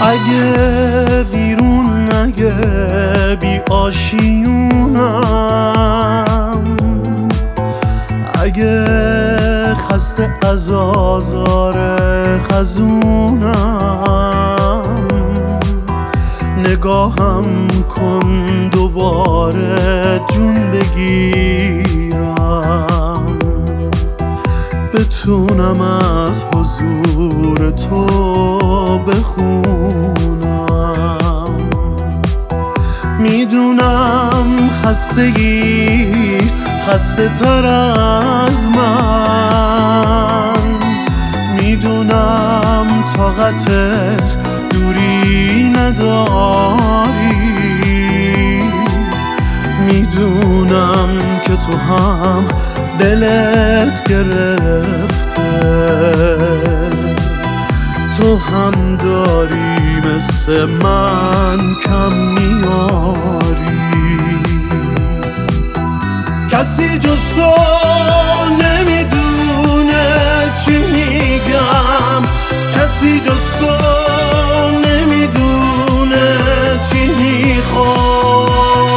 اگه بیرون اگه بی آشیونم، اگه خسته از آزار خزونم، نگاهم کن دوباره جون بگیرم، بتونم از حضور تو بخونم. میدونم خستگی خسته تر از من، میدونم طاقت دوری نداری، میدونم که تو هم دلت گرفته، تو هم داری مثل من کم میاری. کسی جز تو نمیدونه چی میگم، کسی جز تو نمیدونه چی میخوام.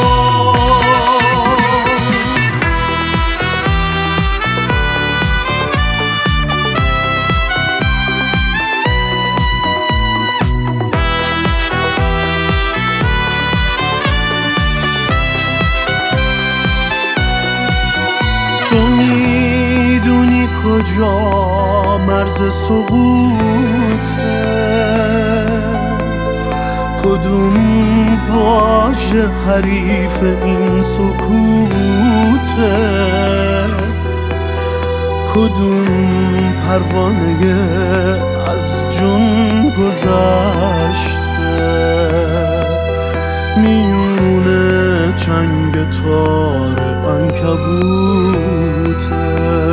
تو میدونی کجا مرز سقوطه، کدوم واژه حریف این سکوته، کدوم پروانه از جون گذشته میونه چنگ تار عنکبوته.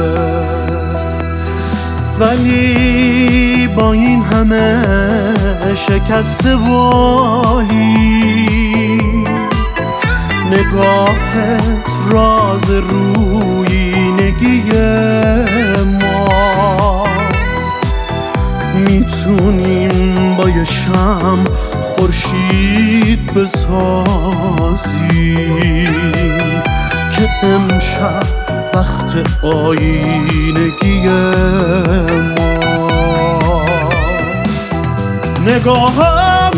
ولی با این همه شکسته بالی، نگاهت راز رویینگی ماست. میتونیم با یه شمع خورشید بسازیم که امشب وقت آینگی ماست. نگاهم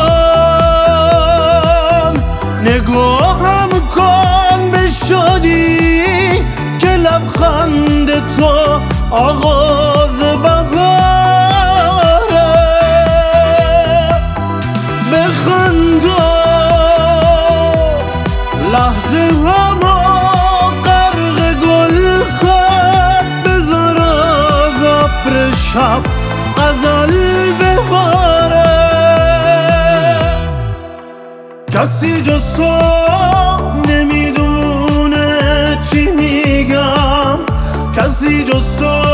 کن، نگاهم کن به شادی که لبخند تو آغاز بهاره. بخندا لحظه همو غرق گل کن، بذار از ابر شب غزل بباره. کسی جز تو نمیدونه چی میگم، کسی جز تو